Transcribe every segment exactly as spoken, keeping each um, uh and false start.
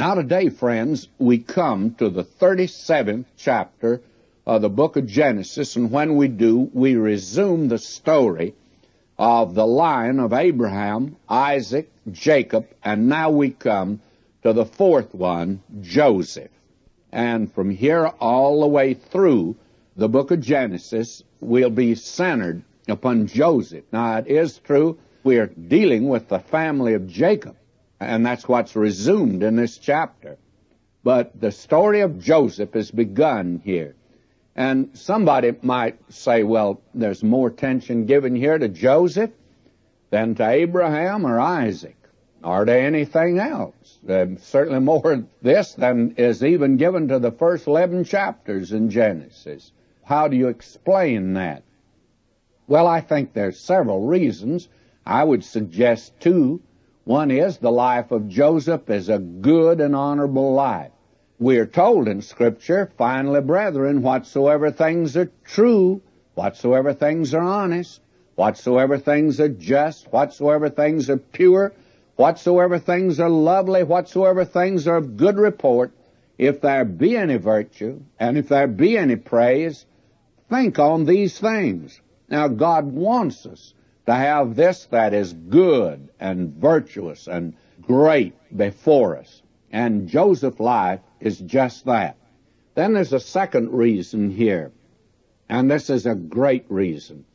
Now today, friends, we come to the thirty-seventh chapter of the book of Genesis, and when we do, we resume the story of the line of Abraham, Isaac, Jacob, and now we come to the fourth one, Joseph. And from here all the way through the book of Genesis, we'll be centered upon Joseph. Now, it is true we're dealing with the family of Jacob, and that's what's resumed in this chapter. But the story of Joseph is begun here. And somebody might say, well, there's more attention given here to Joseph than to Abraham or Isaac, or to anything else. Uh, certainly more of this than is even given to the first eleven chapters in Genesis. How do you explain that? Well, I think there's several reasons. I would suggest two. One is the life of Joseph is a good and honorable life. We are told in Scripture, finally, brethren, whatsoever things are true, whatsoever things are honest, whatsoever things are just, whatsoever things are pure, whatsoever things are lovely, whatsoever things are of good report, if there be any virtue, and if there be any praise, think on these things. Now, God wants us to have this that is good and virtuous and great before us. And Joseph's life is just that. Then there's a second reason here, and this is a great reason.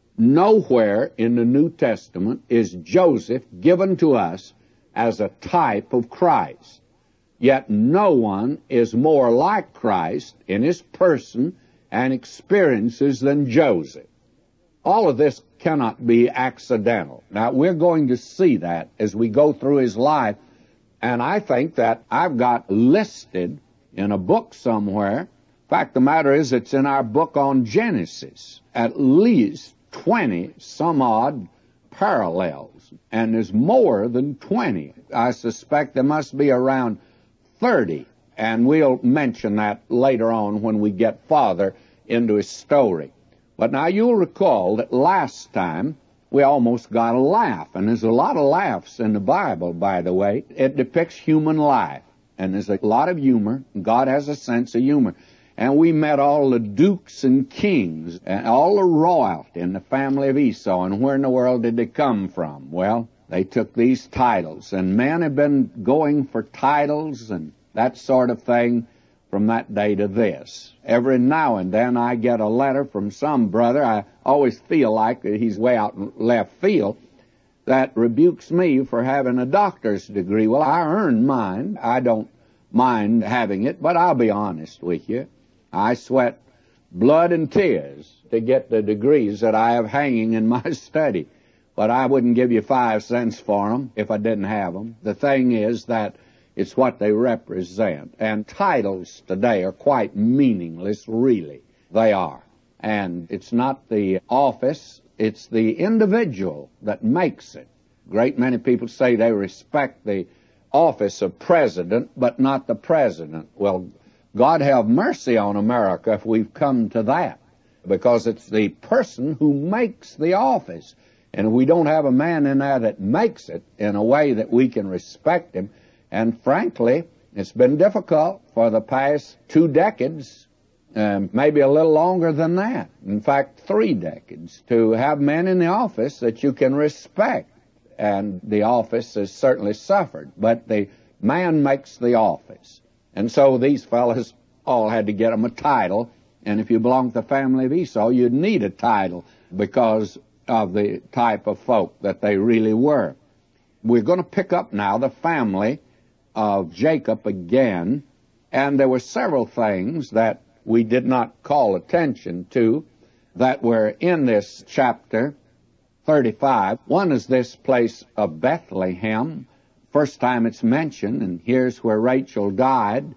Nowhere in the New Testament is Joseph given to us as a type of Christ. Yet no one is more like Christ in his person and experiences than Joseph. All of this cannot be accidental. Now, we're going to see that as we go through his life, and I think that I've got listed in a book somewhere. In fact, the matter is it's in our book on Genesis, at least twenty some odd parallels, and there's more than twenty. I suspect there must be around thirty, and we'll mention that later on when we get farther into his story. But now you'll recall that last time we almost got a laugh, and there's a lot of laughs in the Bible, by the way. It depicts human life, and there's a lot of humor. God has a sense of humor. And we met all the dukes and kings, and all the royalty in the family of Esau, and where in the world did they come from? Well, they took these titles, and men have been going for titles and that sort of thing from that day to this. Every now and then I get a letter from some brother, I always feel like he's way out in left field, that rebukes me for having a doctor's degree. Well, I earned mine. I don't mind having it, but I'll be honest with you. I sweat blood and tears to get the degrees that I have hanging in my study, but I wouldn't give you five cents for them if I didn't have them. The thing is that it's what they represent. And titles today are quite meaningless, really. They are. And it's not the office, it's the individual that makes it. A great many people say they respect the office of president, but not the president. Well, God have mercy on America if we've come to that, because it's the person who makes the office. And if we don't have a man in there that makes it in a way that we can respect him, and frankly, it's been difficult for the past two decades, um, maybe a little longer than that. In fact, three decades, to have men in the office that you can respect. And the office has certainly suffered, but the man makes the office. And so these fellas all had to get them a title, and if you belong to the family of Esau, you'd need a title because of the type of folk that they really were. We're going to pick up now the family of Jacob again, and there were several things that we did not call attention to that were in this chapter thirty-five. One is this place of Bethlehem. First time it's mentioned, and here's where Rachel died,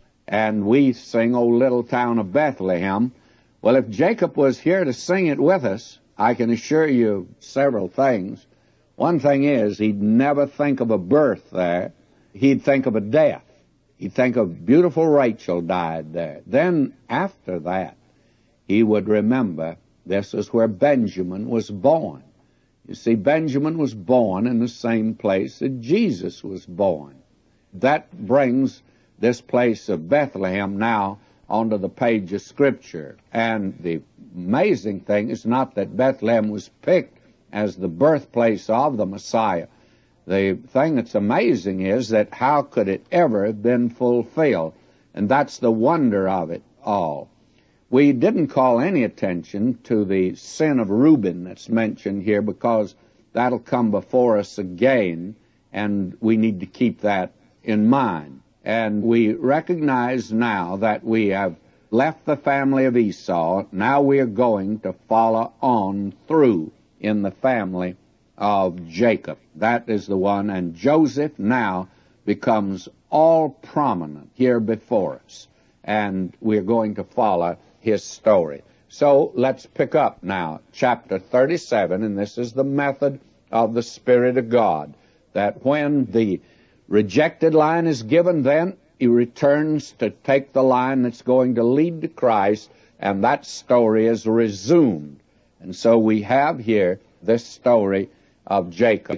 and we sing, "O Little Town of Bethlehem." Well, if Jacob was here to sing it with us, I can assure you several things. One thing is, he'd never think of a birth there. He'd think of a death. He'd think of beautiful Rachel died there. Then, after that, he would remember this is where Benjamin was born. You see, Benjamin was born in the same place that Jesus was born. that brings this place of Bethlehem now onto the page of Scripture. And the amazing thing is not that Bethlehem was picked as the birthplace of the Messiah. The thing that's amazing is that how could it ever have been fulfilled? And that's the wonder of it all. We didn't call any attention to the sin of Reuben that's mentioned here, because that'll come before us again, and we need to keep that in mind. And we recognize now that we have left the family of Esau. Now we are going to follow on through in the family of Jacob. That is the one. And Joseph now becomes all prominent here before us. And we're going to follow his story. So let's pick up now chapter thirty-seven, and this is the method of the Spirit of God, that when the rejected line is given, then he returns to take the line that's going to lead to Christ, and that story is resumed. And so we have here this story of Jacob.